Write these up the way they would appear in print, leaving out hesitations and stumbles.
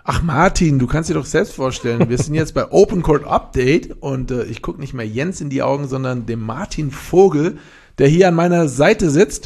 Ach Martin, du kannst dir doch selbst vorstellen, wir sind jetzt bei Open Court Update und ich gucke nicht mehr Jens in die Augen, sondern dem Martin Vogel, der hier an meiner Seite sitzt.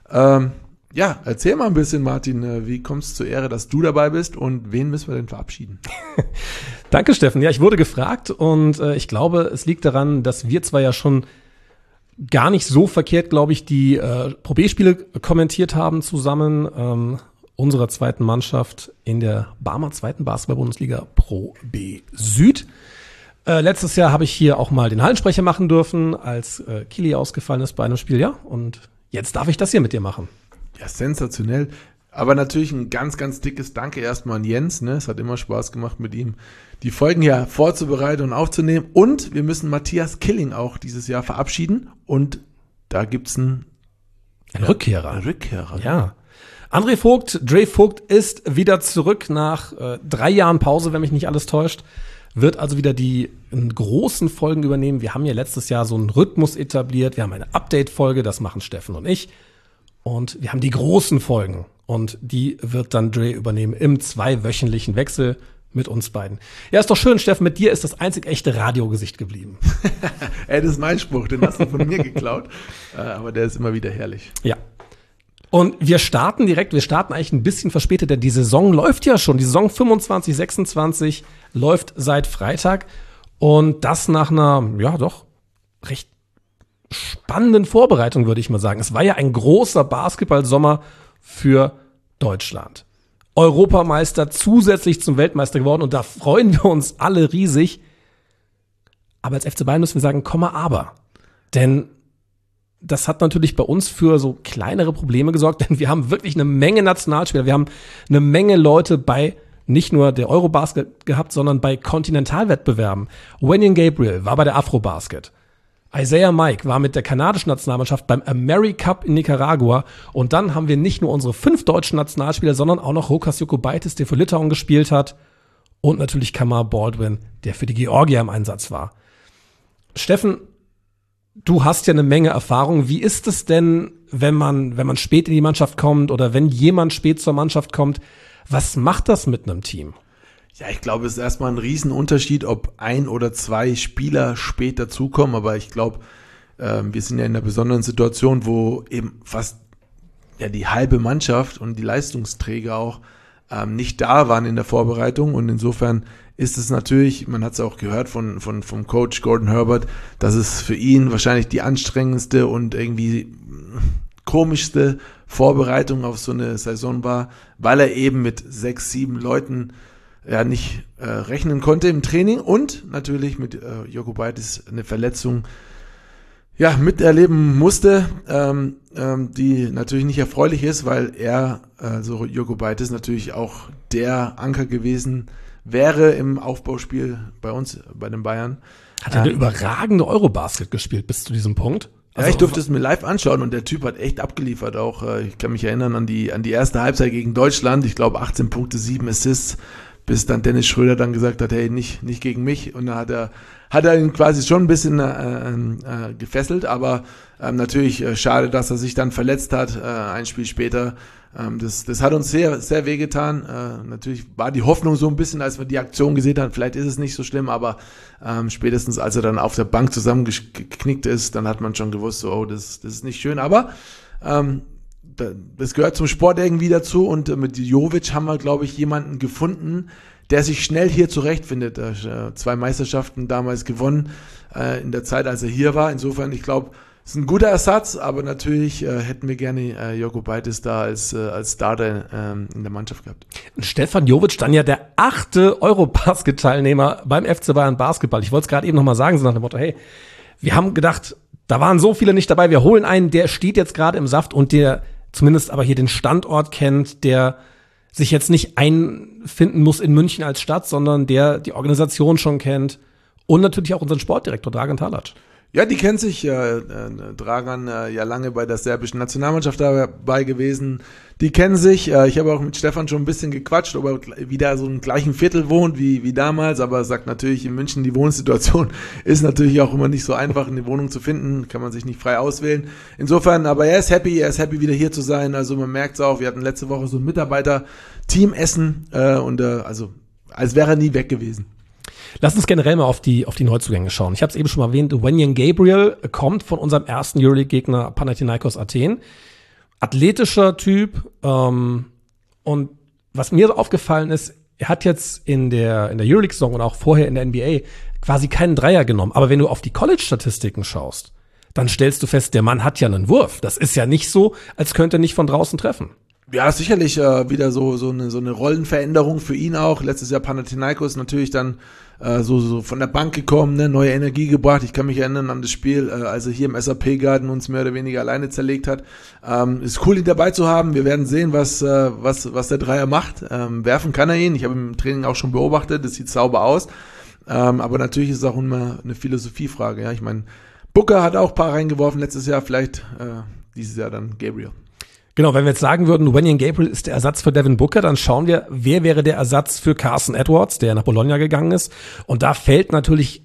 Ja, erzähl mal ein bisschen, Martin, wie kommst du zur Ehre, dass du dabei bist und wen müssen wir denn verabschieden? Danke, Steffen. Ja, ich wurde gefragt und ich glaube, es liegt daran, dass wir zwar ja schon gar nicht so verkehrt, glaube ich, die Pro B-Spiele kommentiert haben zusammen, unserer zweiten Mannschaft in der Barmer zweiten Basketball-Bundesliga Pro B Süd. Letztes Jahr habe ich hier auch mal den Hallensprecher machen dürfen, als Kili ausgefallen ist bei einem Spiel, ja. Und jetzt darf ich das hier mit dir machen. Ja, sensationell. Aber natürlich ein ganz, ganz dickes Danke erstmal an Jens. Ne? Es hat immer Spaß gemacht, mit ihm die Folgen hier vorzubereiten und aufzunehmen. Und wir müssen Matthias Killing auch dieses Jahr verabschieden. Und da gibt's einen Rückkehrer. Ein Rückkehrer. Ja. Dre Vogt ist wieder zurück nach 3 Jahren Pause, wenn mich nicht alles täuscht. Wird also wieder die großen Folgen übernehmen. Wir haben ja letztes Jahr so einen Rhythmus etabliert. Wir haben eine Update-Folge, das machen Steffen und ich. Und wir haben die großen Folgen. Und die wird dann Dre übernehmen im 2-wöchentlichen Wechsel mit uns beiden. Ja, ist doch schön, Steffen, mit dir ist das einzig echte Radiogesicht geblieben. Ey, das ist mein Spruch, den hast du von mir geklaut. Aber der ist immer wieder herrlich. Ja. Und wir starten eigentlich ein bisschen verspätet, denn die Saison läuft ja schon. Die Saison 25/26 läuft seit Freitag. Und das nach einer, ja doch, recht spannenden Vorbereitung, würde ich mal sagen. Es war ja ein großer Basketballsommer für Deutschland. Europameister zusätzlich zum Weltmeister geworden und da freuen wir uns alle riesig. Aber als FC Bayern müssen wir sagen, aber. Denn das hat natürlich bei uns für so kleinere Probleme gesorgt, denn wir haben wirklich eine Menge Nationalspieler. Wir haben eine Menge Leute bei nicht nur der Eurobasket gehabt, sondern bei Kontinentalwettbewerben. Wenyan Gabriel war bei der Afrobasket. Isaiah Mike war mit der kanadischen Nationalmannschaft beim AmeriCup in Nicaragua. Und dann haben wir nicht nur unsere 5 deutschen Nationalspieler, sondern auch noch Rokas Jokubaitis, der für Litauen gespielt hat. Und natürlich Kamar Baldwin, der für die Georgier im Einsatz war. Steffen, du hast ja eine Menge Erfahrung. Wie ist es denn, wenn man spät in die Mannschaft kommt oder wenn jemand spät zur Mannschaft kommt? Was macht das mit einem Team? Ja, ich glaube, es ist erstmal ein Riesenunterschied, ob 1 oder 2 Spieler spät dazukommen. Aber ich glaube, wir sind ja in einer besonderen Situation, wo eben fast ja die halbe Mannschaft und die Leistungsträger auch nicht da waren in der Vorbereitung. Und insofern ist es natürlich, man hat es auch gehört vom Coach Gordon Herbert, dass es für ihn wahrscheinlich die anstrengendste und irgendwie komischste Vorbereitung auf so eine Saison war, weil er eben mit 6, 7 Leuten ja nicht rechnen konnte im Training und natürlich mit Jokubaitis eine Verletzung ja miterleben musste, die natürlich nicht erfreulich ist, weil er, also Jokubaitis natürlich auch der Anker gewesen wäre im Aufbauspiel bei uns, bei den Bayern. Hat er eine überragende Eurobasket gespielt bis zu diesem Punkt? Also, ja, ich durfte es mir live anschauen und der Typ hat echt abgeliefert auch. Ich kann mich erinnern an die erste Halbzeit gegen Deutschland. Ich glaube 18 Punkte, 7 Assists, bis dann Dennis Schröder dann gesagt hat, hey, nicht gegen mich. Und da hat er ihn quasi schon ein bisschen gefesselt, aber natürlich schade, dass er sich dann verletzt hat, ein Spiel später. Das hat uns sehr, sehr wehgetan. Natürlich war die Hoffnung so ein bisschen, als wir die Aktion gesehen haben, vielleicht ist es nicht so schlimm, aber spätestens als er dann auf der Bank zusammengeknickt ist, dann hat man schon gewusst, so, oh, das ist nicht schön, aber das gehört zum Sport irgendwie dazu und mit Jovic haben wir, glaube ich, jemanden gefunden, der sich schnell hier zurechtfindet. 2 Meisterschaften damals gewonnen in der Zeit, als er hier war. Insofern, ich glaube, es ist ein guter Ersatz, aber natürlich hätten wir gerne Jokubaitis da als Starter in der Mannschaft gehabt. Stefan Jovic, dann ja der 8. Eurobasket-Teilnehmer beim FC Bayern Basketball. Ich wollte es gerade eben nochmal sagen, so nach dem Motto, hey, wir haben gedacht, da waren so viele nicht dabei, wir holen einen, der steht jetzt gerade im Saft und der zumindest aber hier den Standort kennt, der sich jetzt nicht einfinden muss in München als Stadt, sondern der die Organisation schon kennt und natürlich auch unseren Sportdirektor Dragan Talac. Ja, die kennt sich, Dragan ja lange bei der serbischen Nationalmannschaft dabei gewesen. Die kennen sich. Ich habe auch mit Stefan schon ein bisschen gequatscht, ob er wieder so im gleichen Viertel wohnt wie damals, aber er sagt natürlich, in München die Wohnsituation ist natürlich auch immer nicht so einfach, eine Wohnung zu finden, kann man sich nicht frei auswählen. Insofern, aber er ist happy wieder hier zu sein. Also man merkt es auch, wir hatten letzte Woche so ein Mitarbeiter-Teamessen also als wäre er nie weg gewesen. Lass uns generell mal auf die Neuzugänge schauen. Ich habe es eben schon mal erwähnt, Wenyen Gabriel kommt von unserem ersten Euroleague-Gegner Panathinaikos Athen. Athletischer Typ. Und was mir aufgefallen ist, er hat jetzt in der Euroleague-Saison und auch vorher in der NBA quasi keinen Dreier genommen. Aber wenn du auf die College-Statistiken schaust, dann stellst du fest, der Mann hat ja einen Wurf. Das ist ja nicht so, als könnte er nicht von draußen treffen. Ja, sicherlich wieder so eine Rollenveränderung für ihn auch. Letztes Jahr Panathinaikos natürlich dann so von der Bank gekommen, ne, neue Energie gebracht. Ich kann mich erinnern an das Spiel, als er hier im SAP-Garden uns mehr oder weniger alleine zerlegt hat. Ist cool, ihn dabei zu haben. Wir werden sehen, was der Dreier macht. Werfen kann er ihn. Ich habe ihn im Training auch schon beobachtet. Das sieht sauber aus. Aber natürlich ist es auch immer eine Philosophiefrage. Ja, ich meine, Booker hat auch ein paar reingeworfen letztes Jahr. Vielleicht dieses Jahr dann Gabriel. Genau, wenn wir jetzt sagen würden, Wenyen Gabriel ist der Ersatz für Devin Booker, dann schauen wir, wer wäre der Ersatz für Carson Edwards, der nach Bologna gegangen ist. Und da fällt natürlich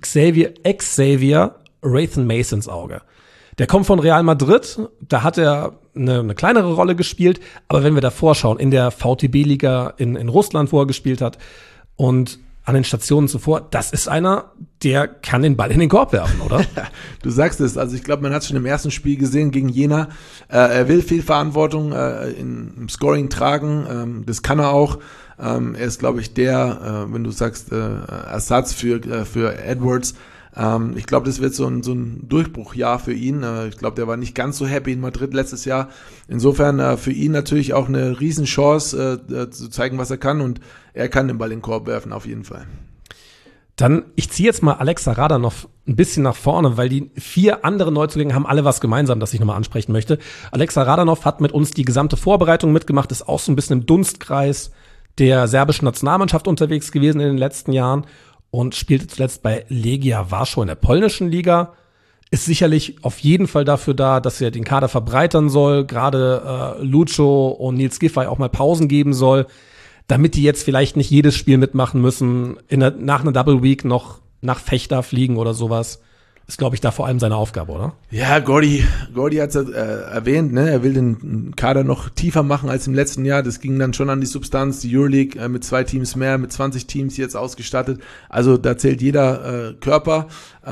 Xavier Rathan Mason ins Auge. Der kommt von Real Madrid, da hat er eine kleinere Rolle gespielt, aber wenn wir davor schauen, in der VTB-Liga in Russland, wo er gespielt hat, und an den Stationen zuvor, das ist einer, der kann den Ball in den Korb werfen, oder? Du sagst es, also ich glaube, man hat schon im ersten Spiel gesehen gegen Jena, er will viel Verantwortung im Scoring tragen, das kann er auch. Er ist, glaube ich, wenn du sagst, Ersatz für Edwards. Ich glaube, das wird so ein Durchbruchjahr für ihn. Ich glaube, der war nicht ganz so happy in Madrid letztes Jahr. Insofern für ihn natürlich auch eine Riesenchance, zu zeigen, was er kann. Und er kann den Ball in den Korb werfen, auf jeden Fall. Dann, ich ziehe jetzt mal Alexa Radanov ein bisschen nach vorne, weil die 4 anderen Neuzugänge haben alle was gemeinsam, das ich nochmal ansprechen möchte. Alexa Radanov hat mit uns die gesamte Vorbereitung mitgemacht, ist auch so ein bisschen im Dunstkreis der serbischen Nationalmannschaft unterwegs gewesen in den letzten Jahren und spielte zuletzt bei Legia Warschau in der polnischen Liga. Ist sicherlich auf jeden Fall dafür da, dass er den Kader verbreitern soll, gerade Lucho und Nils Giffey auch mal Pausen geben soll, damit die jetzt vielleicht nicht jedes Spiel mitmachen müssen, nach einer Double Week noch nach Fechter fliegen oder sowas. Ist, glaube ich, da vor allem seine Aufgabe, oder? Ja, Gordy hat es erwähnt, ne? Er will den Kader noch tiefer machen als im letzten Jahr. Das ging dann schon an die Substanz. Die Euroleague mit 2 Teams mehr, mit 20 Teams jetzt ausgestattet. Also da zählt jeder Körper.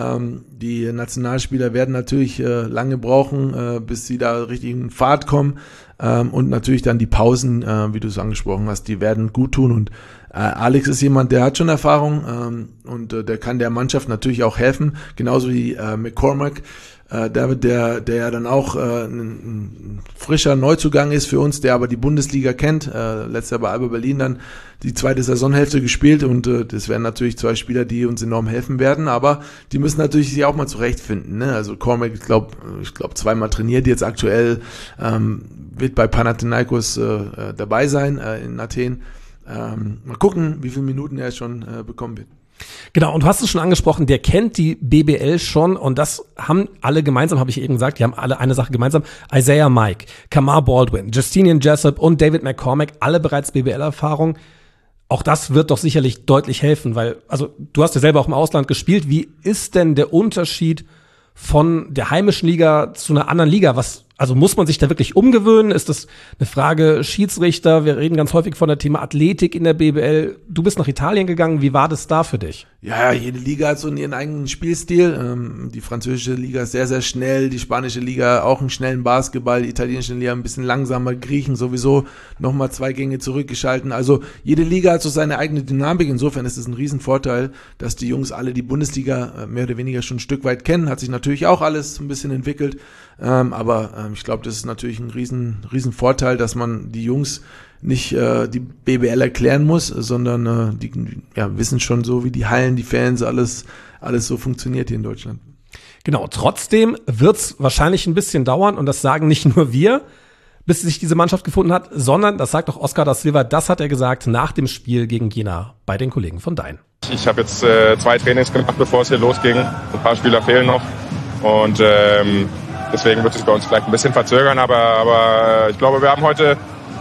Die Nationalspieler werden natürlich lange brauchen, bis sie da richtig in Fahrt kommen. Und natürlich dann die Pausen, wie du es angesprochen hast, die werden gut tun. Und Alex ist jemand, der hat schon Erfahrung und der kann der Mannschaft natürlich auch helfen, genauso wie McCormack, der ja dann auch ein frischer Neuzugang ist für uns, der aber die Bundesliga kennt, letztes Jahr bei Alba Berlin dann die zweite Saisonhälfte gespielt und das wären natürlich 2 Spieler, die uns enorm helfen werden, aber die müssen natürlich sich auch mal zurechtfinden, ne? Also Cormac, ich glaube 2-mal trainiert jetzt aktuell, wird bei Panathinaikos dabei sein in Athen. Mal gucken, wie viele Minuten er schon bekommen wird. Genau, und du hast es schon angesprochen, der kennt die BBL schon und das haben alle gemeinsam, habe ich eben gesagt, die haben alle eine Sache gemeinsam. Isaiah Mike, Kamar Baldwin, Justinian Jessup und David McCormack, alle bereits BBL-Erfahrung. Auch das wird doch sicherlich deutlich helfen, weil, also du hast ja selber auch im Ausland gespielt. Wie ist denn der Unterschied von der heimischen Liga zu einer anderen Liga? Also muss man sich da wirklich umgewöhnen? Ist das eine Frage Schiedsrichter? Wir reden ganz häufig von der Thema Athletik in der BBL. Du bist nach Italien gegangen. Wie war das da für dich? Ja, jede Liga hat so ihren eigenen Spielstil. Die französische Liga ist sehr, sehr schnell. Die spanische Liga auch einen schnellen Basketball. Die italienische Liga ein bisschen langsamer. Griechen sowieso nochmal 2 Gänge zurückgeschalten. Also jede Liga hat so seine eigene Dynamik. Insofern ist es ein Riesenvorteil, dass die Jungs alle die Bundesliga mehr oder weniger schon ein Stück weit kennen. Hat sich natürlich auch alles ein bisschen entwickelt. Aber ich glaube, das ist natürlich ein riesen Vorteil, dass man die Jungs nicht die BBL erklären muss, sondern die wissen schon so, wie die Hallen, die Fans, alles so funktioniert hier in Deutschland. Genau, trotzdem wird's wahrscheinlich ein bisschen dauern und das sagen nicht nur wir, bis sich diese Mannschaft gefunden hat, sondern das sagt auch Oscar da Silva, das hat er gesagt nach dem Spiel gegen Jena bei den Kollegen von Dein. Ich habe jetzt 2 Trainings gemacht, bevor es hier losging. Ein paar Spieler fehlen noch und deswegen wird es bei uns vielleicht ein bisschen verzögern, aber ich glaube, wir haben heute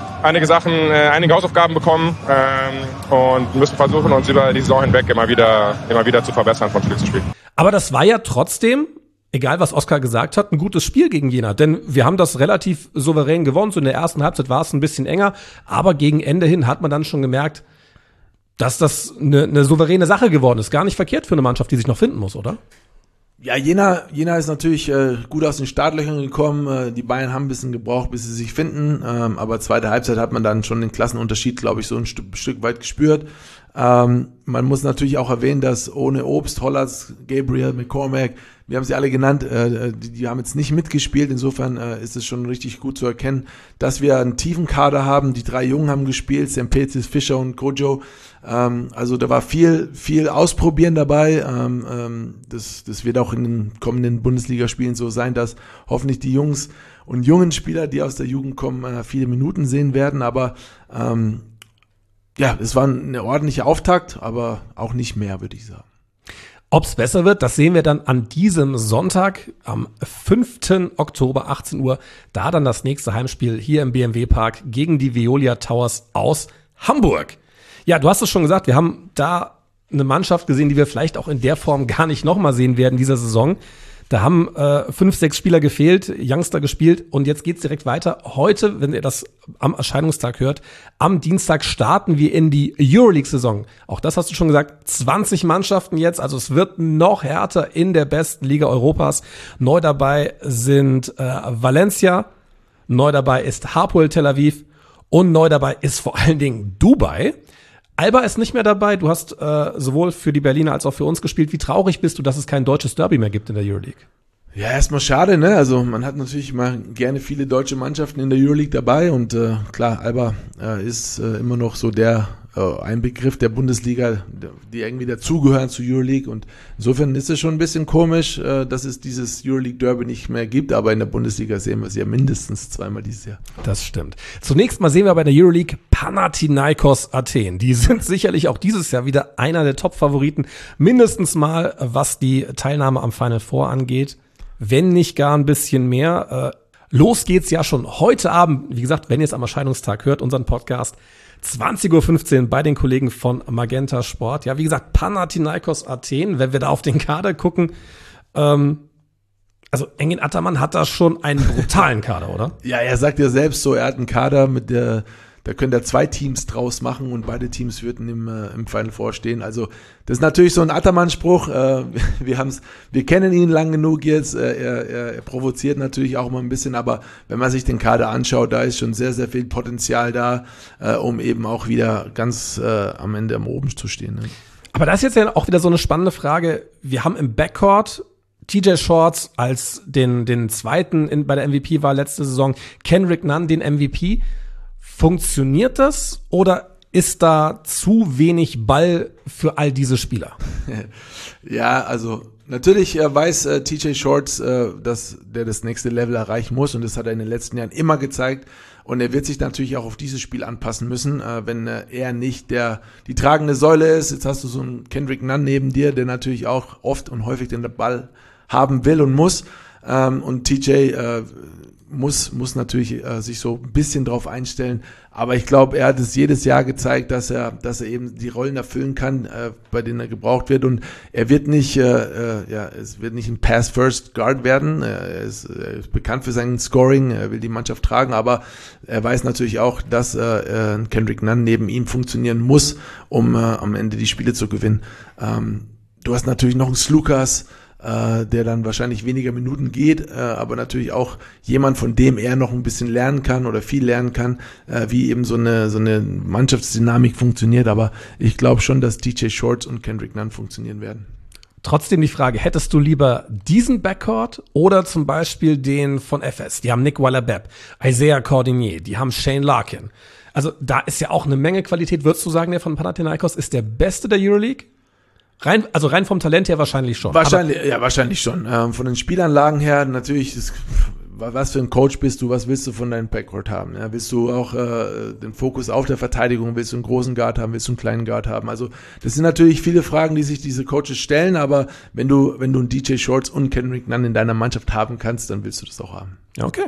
einige Hausaufgaben bekommen und müssen versuchen, uns über die Saison hinweg immer wieder zu verbessern von Spiel zu Spiel. Aber das war ja trotzdem, egal was Oscar gesagt hat, ein gutes Spiel gegen Jena, denn wir haben das relativ souverän gewonnen. So in der ersten Halbzeit war es ein bisschen enger, aber gegen Ende hin hat man dann schon gemerkt, dass das eine souveräne Sache geworden ist. Gar nicht verkehrt für eine Mannschaft, die sich noch finden muss, oder? Ja, Jena ist natürlich gut aus den Startlöchern gekommen. Die Bayern haben ein bisschen gebraucht, bis sie sich finden. Aber zweite Halbzeit hat man dann schon den Klassenunterschied, glaube ich, so ein Stück weit gespürt. Man muss natürlich auch erwähnen, dass ohne Obst, Hollatz, Gabriel, McCormack, wir haben sie alle genannt, die haben jetzt nicht mitgespielt. Insofern ist es schon richtig gut zu erkennen, dass wir einen tiefen Kader haben. Die 3 Jungen haben gespielt, Sempetis, Fischer und Kojo. Also da war viel Ausprobieren dabei. Das wird auch in den kommenden Bundesligaspielen so sein, dass hoffentlich die Jungs und jungen Spieler, die aus der Jugend kommen, viele Minuten sehen werden. Aber es war eine ordentliche Auftakt, aber auch nicht mehr, würde ich sagen. Ob es besser wird, das sehen wir dann an diesem Sonntag, am 5. Oktober, 18 Uhr. Da dann das nächste Heimspiel hier im BMW Park gegen die Veolia Towers aus Hamburg. Ja, du hast es schon gesagt, wir haben da eine Mannschaft gesehen, die wir vielleicht auch in der Form gar nicht nochmal sehen werden dieser Saison. Da haben 5, 6 Spieler gefehlt, Youngster gespielt und jetzt geht's direkt weiter. Heute, wenn ihr das am Erscheinungstag hört, am Dienstag starten wir in die Euroleague-Saison. Auch das hast du schon gesagt, 20 Mannschaften jetzt, also es wird noch härter in der besten Liga Europas. Neu dabei sind Valencia, neu dabei ist Hapoel Tel Aviv und neu dabei ist vor allen Dingen Dubai. Alba ist nicht mehr dabei. Du hast sowohl für die Berliner als auch für uns gespielt. Wie traurig bist du, dass es kein deutsches Derby mehr gibt in der Euroleague? Ja, erstmal schade, ne? Also man hat natürlich immer gerne viele deutsche Mannschaften in der Euroleague dabei und klar, Alba ist immer noch so der ein Begriff der Bundesliga, die irgendwie dazugehören zu Euroleague und insofern ist es schon ein bisschen komisch, dass es dieses Euroleague Derby nicht mehr gibt, aber in der Bundesliga sehen wir es ja mindestens zweimal dieses Jahr. Das stimmt. Zunächst mal sehen wir bei der Euroleague Panathinaikos Athen. Die sind sicherlich auch dieses Jahr wieder einer der Top-Favoriten, mindestens mal, was die Teilnahme am Final Four angeht, wenn nicht gar ein bisschen mehr. Los geht's ja schon heute Abend, wie gesagt, wenn ihr es am Erscheinungstag hört, unseren Podcast, 20.15 Uhr bei den Kollegen von Magenta Sport. Ja, wie gesagt, Panathinaikos Athen, wenn wir da auf den Kader gucken, also Engin Ataman hat da schon einen brutalen Kader, oder? Ja, er sagt ja selbst so, er hat einen Kader da können da 2 Teams draus machen und beide Teams würden im Final Four stehen. Also das ist natürlich so ein Ataman-Spruch. Wir kennen ihn lang genug jetzt. Er provoziert natürlich auch mal ein bisschen, aber wenn man sich den Kader anschaut, da ist schon sehr, sehr viel Potenzial da, um eben auch wieder ganz am Ende am Oben zu stehen. Ne? Aber da ist jetzt ja auch wieder so eine spannende Frage. Wir haben im Backcourt TJ Shorts als den zweiten bei der MVP war letzte Saison, Kendrick Nunn den MVP. Funktioniert das oder ist da zu wenig Ball für all diese Spieler? Ja, also natürlich weiß TJ Shorts, dass der das nächste Level erreichen muss und das hat er in den letzten Jahren immer gezeigt und er wird sich natürlich auch auf dieses Spiel anpassen müssen, wenn er nicht die tragende Säule ist. Jetzt hast du so einen Kendrick Nunn neben dir, der natürlich auch oft und häufig den Ball haben will und muss und TJ muss natürlich sich so ein bisschen drauf einstellen, aber ich glaube, er hat es jedes Jahr gezeigt, dass er eben die Rollen erfüllen kann, bei denen er gebraucht wird und er wird nicht, es wird nicht ein Pass-First-Guard werden, er ist bekannt für sein Scoring, er will die Mannschaft tragen, aber er weiß natürlich auch, dass Kendrick Nunn neben ihm funktionieren muss, um am Ende die Spiele zu gewinnen. Du hast natürlich noch einen Slukas, der dann wahrscheinlich weniger Minuten geht, aber natürlich auch jemand, von dem er noch ein bisschen lernen kann oder viel lernen kann, wie eben so eine Mannschaftsdynamik funktioniert, aber ich glaube schon, dass TJ Shorts und Kendrick Nunn funktionieren werden. Trotzdem die Frage, hättest du lieber diesen Backcourt oder zum Beispiel den von FS? Die haben Nick Weiler-Bepp, Isaiah Cordinier, die haben Shane Larkin. Also da ist ja auch eine Menge Qualität. Würdest du sagen, der von Panathinaikos ist der Beste der Euroleague? Rein vom Talent her wahrscheinlich schon. Wahrscheinlich schon. Von den Spielanlagen her natürlich, was für ein Coach bist du, was willst du von deinem Backcourt haben? Ja, willst du auch den Fokus auf der Verteidigung, willst du einen großen Guard haben, willst du einen kleinen Guard haben? Also das sind natürlich viele Fragen, die sich diese Coaches stellen, aber wenn du einen DJ Shorts und Kendrick Nunn in deiner Mannschaft haben kannst, dann willst du das auch haben. Okay.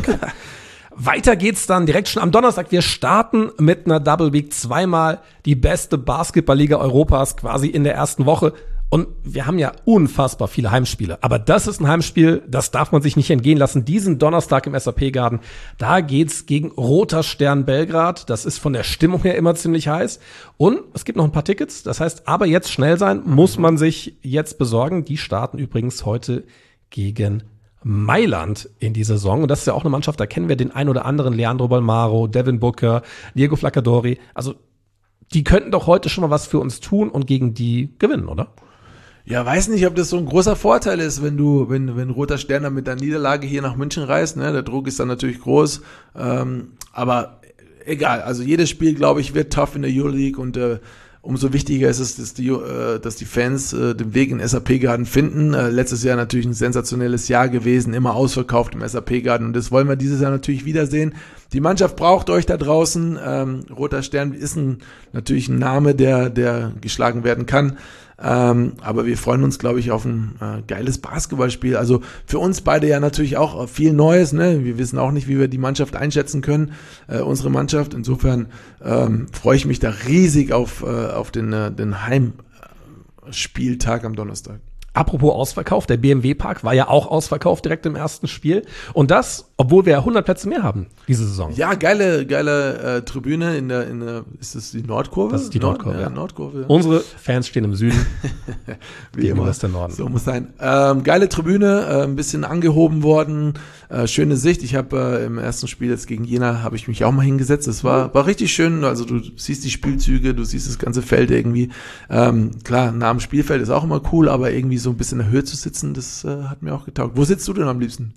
Weiter geht's dann direkt schon am Donnerstag. Wir starten mit einer Double Week, zweimal die beste Basketballliga Europas quasi in der ersten Woche. Und wir haben ja unfassbar viele Heimspiele. Aber das ist ein Heimspiel, das darf man sich nicht entgehen lassen. Diesen Donnerstag im SAP-Garden, da geht's gegen Roter Stern Belgrad. Das ist von der Stimmung her immer ziemlich heiß. Und es gibt noch ein paar Tickets. Das heißt, aber jetzt schnell sein, muss man sich jetzt besorgen. Die starten übrigens heute gegen Mailand in die Saison. Und das ist ja auch eine Mannschaft, da kennen wir den ein oder anderen. Leandro Balmaro, Devin Booker, Diego Flaccadori. Also die könnten doch heute schon mal was für uns tun und gegen die gewinnen, oder? Ja, weiß nicht, ob das so ein großer Vorteil ist, wenn Roter Stern dann mit der Niederlage hier nach München reist, ne? Der Druck ist dann natürlich groß, aber egal, also jedes Spiel, glaube ich, wird tough in der Euroleague und umso wichtiger ist es, dass die Fans den Weg in SAP-Garden finden. Letztes Jahr natürlich ein sensationelles Jahr gewesen, immer ausverkauft im SAP-Garden und das wollen wir dieses Jahr natürlich wiedersehen. Die Mannschaft braucht euch da draußen. Roter Stern ist natürlich ein Name, der geschlagen werden kann. Aber wir freuen uns, glaube ich, auf ein geiles Basketballspiel. Also für uns beide ja natürlich auch viel Neues. Ne? Wir wissen auch nicht, wie wir die Mannschaft einschätzen können, unsere Mannschaft. Insofern freue ich mich da riesig auf den Heimspieltag am Donnerstag. Apropos Ausverkauf, der BMW-Park war ja auch ausverkauft direkt im ersten Spiel. Und das, obwohl wir 100 Plätze mehr haben diese Saison. Ja, geile Tribüne in der ist das die Nordkurve? Das ist die Nordkurve, ja. Nordkurve. Unsere Fans stehen im Süden. Wie immer. Das ist der Norden. So muss sein. Geile Tribüne, ein bisschen angehoben worden, schöne Sicht. Ich habe im ersten Spiel jetzt gegen Jena habe ich mich auch mal hingesetzt. Das war richtig schön. Also du siehst die Spielzüge, du siehst das ganze Feld irgendwie. Klar, nah am Spielfeld ist auch immer cool, aber irgendwie so ein bisschen in der Höhe zu sitzen, das hat mir auch getaugt. Wo sitzt du denn am liebsten?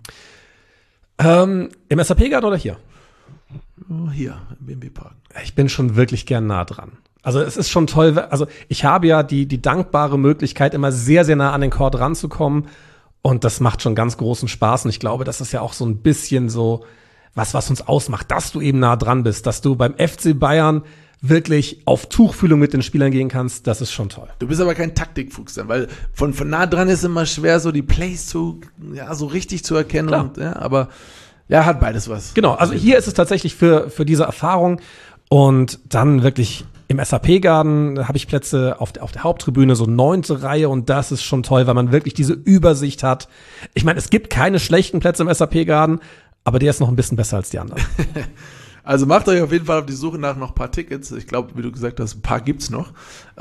Im SAP-Garden oder hier? Hier, im BMW-Park. Ich bin schon wirklich gern nah dran. Also es ist schon toll, also ich habe ja die dankbare Möglichkeit, immer sehr, sehr nah an den Court ranzukommen und das macht schon ganz großen Spaß und ich glaube, das ist ja auch so ein bisschen so was uns ausmacht, dass du eben nah dran bist, dass du beim FC Bayern wirklich auf Tuchfühlung mit den Spielern gehen kannst, das ist schon toll. Du bist aber kein Taktikfuchs dann, weil von nah dran ist immer schwer, so die Plays so richtig zu erkennen. Klar. Und, aber hat beides was. Genau, also hier ist es tatsächlich für diese Erfahrung und dann wirklich im SAP-Garden habe ich Plätze auf der Haupttribüne, so 9. Reihe und das ist schon toll, weil man wirklich diese Übersicht hat. Ich meine, es gibt keine schlechten Plätze im SAP-Garden, aber der ist noch ein bisschen besser als die anderen. Also macht euch auf jeden Fall auf die Suche nach noch ein paar Tickets. Ich glaube, wie du gesagt hast, ein paar gibt's noch.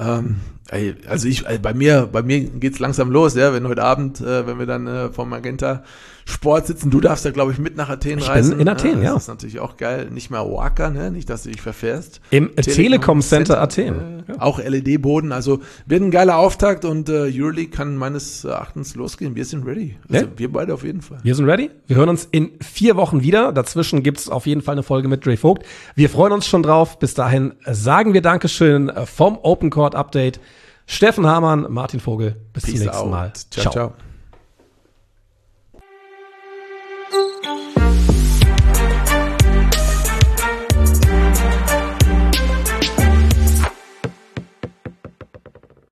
Bei mir geht's langsam los, ja, wenn heute Abend, wenn wir dann vom Magenta Sport sitzen, du darfst ja, glaube ich, mit nach Athen reisen. Ich bin in Athen, ja. Das ist natürlich auch geil. Nicht mehr Oaxaca, ne? Nicht, dass du dich verfährst. Im Telekom Center Athen. Auch LED-Boden. Also wird ein geiler Auftakt und Euroleague kann meines Erachtens losgehen. Wir sind ready. Also wir beide auf jeden Fall. Wir sind ready. Wir hören uns in 4 Wochen wieder. Dazwischen gibt's auf jeden Fall eine Folge mit Dre Vogt. Wir freuen uns schon drauf. Bis dahin sagen wir Dankeschön vom Open Court Update. Steffen Hamann, Martin Vogel. Bis zum nächsten Mal. Ciao, ciao.